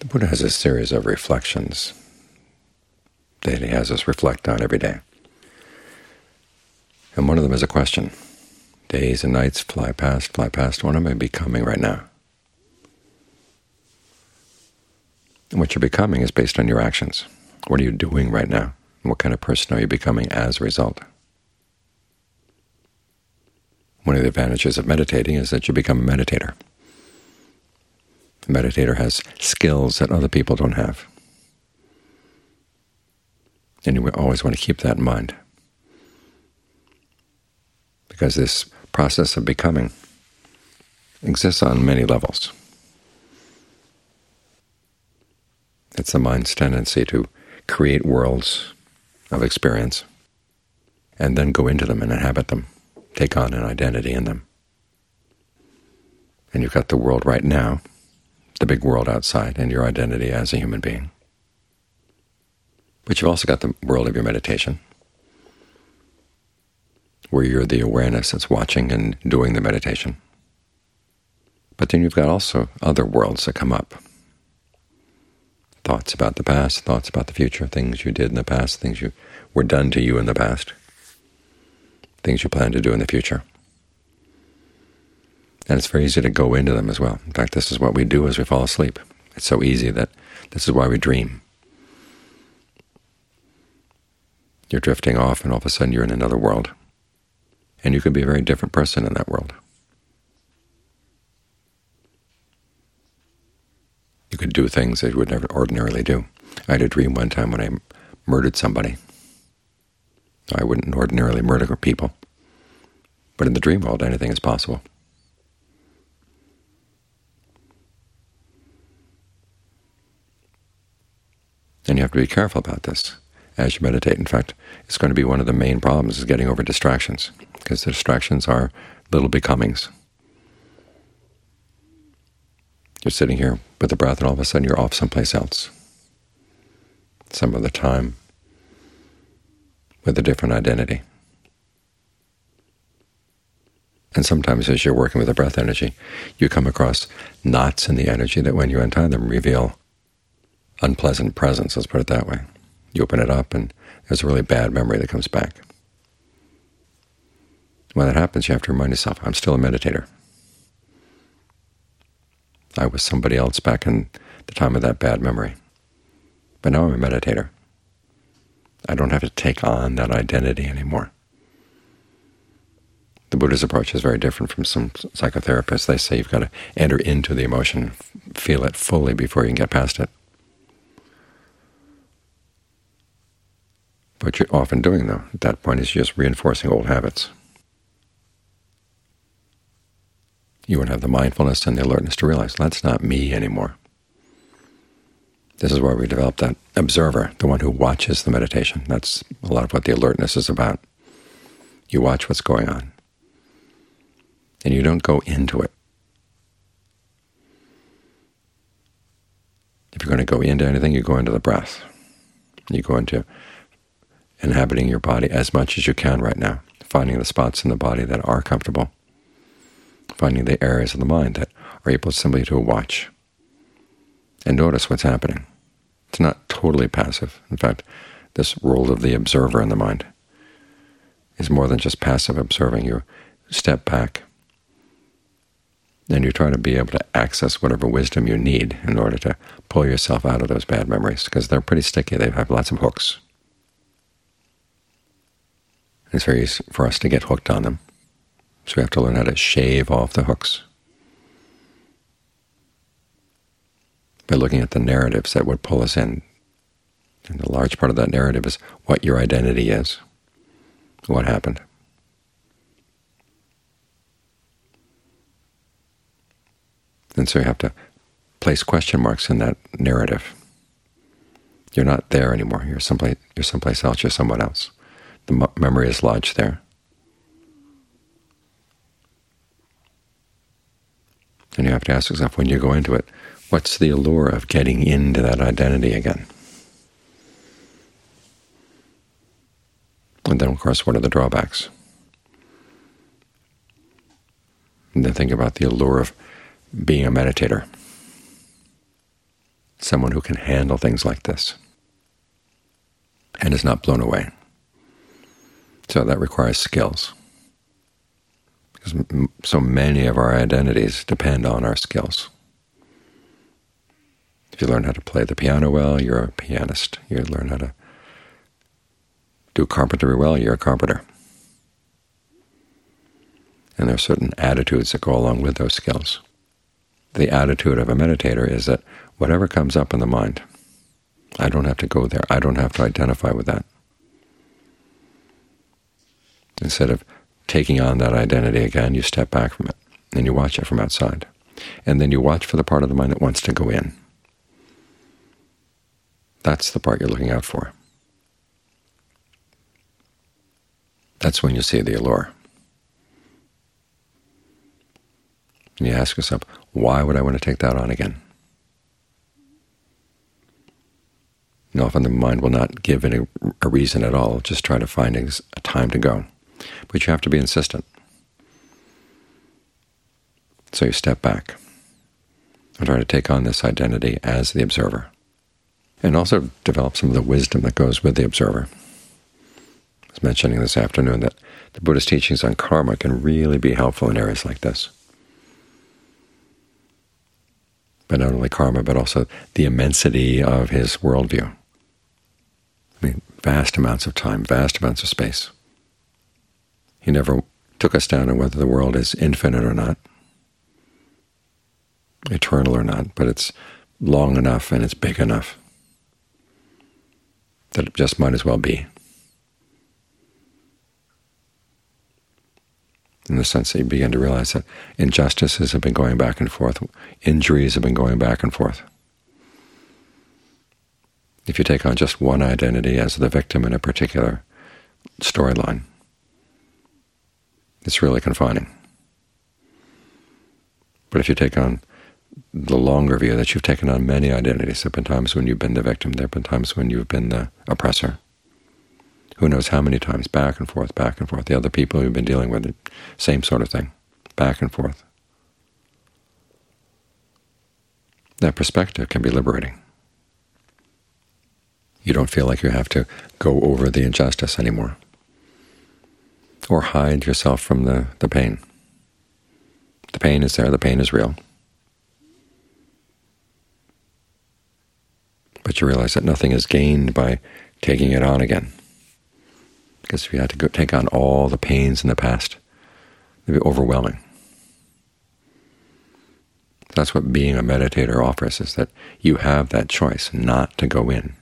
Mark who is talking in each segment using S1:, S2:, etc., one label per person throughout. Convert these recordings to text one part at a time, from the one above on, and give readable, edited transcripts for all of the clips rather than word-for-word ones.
S1: The Buddha has a series of reflections that he has us reflect on every day. And one of them is a question. Days and nights fly past, fly past. What am I becoming right now? And what you're becoming is based on your actions. What are you doing right now? And what kind of person are you becoming as a result? One of the advantages of meditating is that you become a meditator. A meditator has skills that other people don't have. And you always want to keep that in mind, because this process of becoming exists on many levels. It's the mind's tendency to create worlds of experience and then go into them and inhabit them, take on an identity in them. And you've got the world right now, the big world outside, and your identity as a human being. But you've also got the world of your meditation, where you're the awareness that's watching and doing the meditation. But then you've got also other worlds that come up. Thoughts about the past, thoughts about the future, things you did in the past, things you were done to you in the past, things you plan to do in the future. And it's very easy to go into them as well. In fact, this is what we do as we fall asleep. It's so easy that this is why we dream. You're drifting off, and all of a sudden you're in another world. And you could be a very different person in that world. You could do things that you would never ordinarily do. I had a dream one time when I murdered somebody. I wouldn't ordinarily murder people, but in the dream world anything is possible. And you have to be careful about this as you meditate. In fact, it's going to be one of the main problems is getting over distractions, because the distractions are little becomings. You're sitting here with the breath, and all of a sudden you're off someplace else, some other time, with a different identity. And sometimes as you're working with the breath energy, you come across knots in the energy that when you untie them reveal unpleasant presence, let's put it that way. You open it up and there's a really bad memory that comes back. When that happens, you have to remind yourself, I'm still a meditator. I was somebody else back in the time of that bad memory. But now I'm a meditator. I don't have to take on that identity anymore. The Buddha's approach is very different from some psychotherapists. They say you've got to enter into the emotion, feel it fully before you can get past it. What you're often doing, though, at that point is just reinforcing old habits. You won't have the mindfulness and the alertness to realize that's not me anymore. This is why we developed that observer, the one who watches the meditation. That's a lot of what the alertness is about. You watch what's going on, and you don't go into it. If you're going to go into anything, you go into the breath. You go into inhabiting your body as much as you can right now, finding the spots in the body that are comfortable, finding the areas of the mind that are able simply to watch and notice what's happening. It's not totally passive. In fact, this role of the observer in the mind is more than just passive observing. You step back and you try to be able to access whatever wisdom you need in order to pull yourself out of those bad memories, because they're pretty sticky. They have lots of hooks. It's very easy for us to get hooked on them. So we have to learn how to shave off the hooks by looking at the narratives that would pull us in. And a large part of that narrative is what your identity is, what happened. And so you have to place question marks in that narrative. You're not there anymore. You're someplace else. You're someone else. The memory is lodged there. And you have to ask yourself, when you go into it, what's the allure of getting into that identity again? And then, of course, what are the drawbacks? And then think about the allure of being a meditator. someone who can handle things like this and is not blown away. So that requires skills, because so many of our identities depend on our skills. If you learn how to play the piano well, you're a pianist. You learn how to do carpentry well, you're a carpenter. And there are certain attitudes that go along with those skills. The attitude of a meditator is that whatever comes up in the mind, I don't have to go there. I don't have to identify with that. Instead of taking on that identity again, you step back from it, and you watch it from outside. And then you watch for the part of the mind that wants to go in. That's the part you're looking out for. That's when you see the allure. And you ask yourself, why would I want to take that on again? And often the mind will not give it a reason at all, just try to find a time to go. But you have to be insistent. So you step back and try to take on this identity as the observer, and also develop some of the wisdom that goes with the observer. I was mentioning this afternoon that the Buddhist teachings on karma can really be helpful in areas like this. But not only karma, but also the immensity of his worldview. I mean, vast amounts of time, vast amounts of space. He never took us down on whether the world is infinite or not, eternal or not, but it's long enough and it's big enough that it just might as well be. In the sense that you begin to realize that injustices have been going back and forth, injuries have been going back and forth. If you take on just one identity as the victim in a particular storyline, it's really confining. But if you take on the longer view that you've taken on many identities, there have been times when you've been the victim, there have been times when you've been the oppressor, who knows how many times, back and forth, the other people you've been dealing with, the same sort of thing, back and forth. That perspective can be liberating. You don't feel like you have to go over the injustice anymore, or hide yourself from the pain. The pain is there, the pain is real. But you realize that nothing is gained by taking it on again. Because if you had to go take on all the pains in the past, it would be overwhelming. That's what being a meditator offers, is that you have that choice not to go in.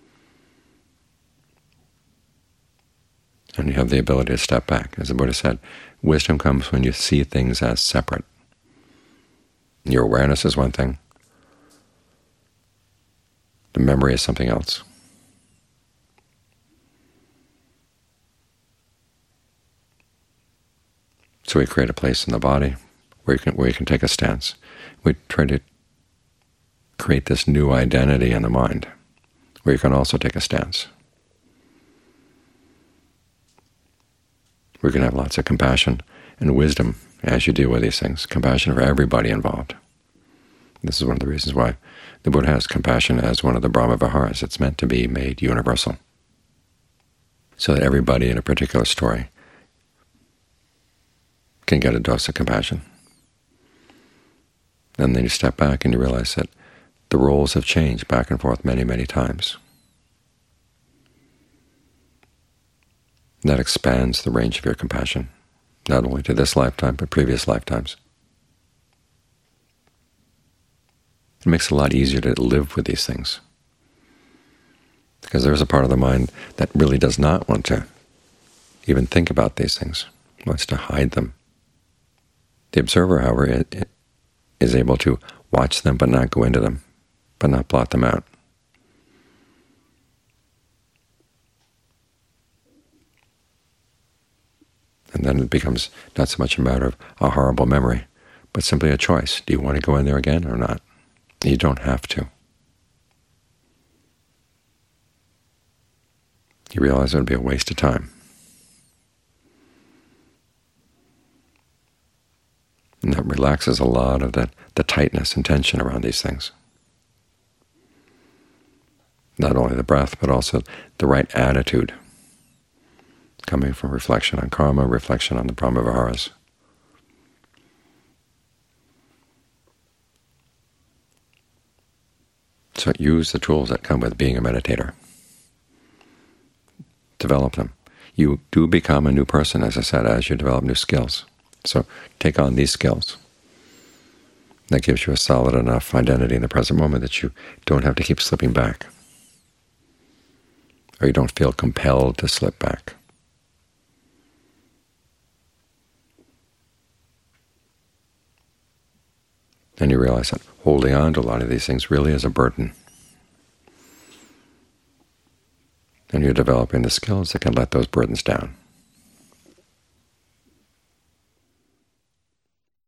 S1: And you have the ability to step back. As the Buddha said, wisdom comes when you see things as separate. Your awareness is one thing. The memory is something else. So we create a place in the body where you can take a stance. We try to create this new identity in the mind where you can also take a stance. We can have lots of compassion and wisdom as you deal with these things, compassion for everybody involved. This is one of the reasons why the Buddha has compassion as one of the Brahma Viharas. It's meant to be made universal, so that everybody in a particular story can get a dose of compassion. And then you step back and you realize that the roles have changed back and forth many, many times. And that expands the range of your compassion, not only to this lifetime, but previous lifetimes. It makes it a lot easier to live with these things, because there's a part of the mind that really does not want to even think about these things, wants to hide them. The observer, however, is able to watch them but not go into them, but not blot them out. And then it becomes not so much a matter of a horrible memory, but simply a choice. Do you want to go in there again or not? You don't have to. You realize it would be a waste of time. And that relaxes a lot of the tightness and tension around these things. not only the breath, but also the right attitude, coming from reflection on karma, reflection on the Brahmaviharas. So use the tools that come with being a meditator. Develop them. You do become a new person, as I said, as you develop new skills. So take on these skills. That gives you a solid enough identity in the present moment that you don't have to keep slipping back, or you don't feel compelled to slip back. And you realize that holding on to a lot of these things really is a burden. And you're developing the skills that can let those burdens down.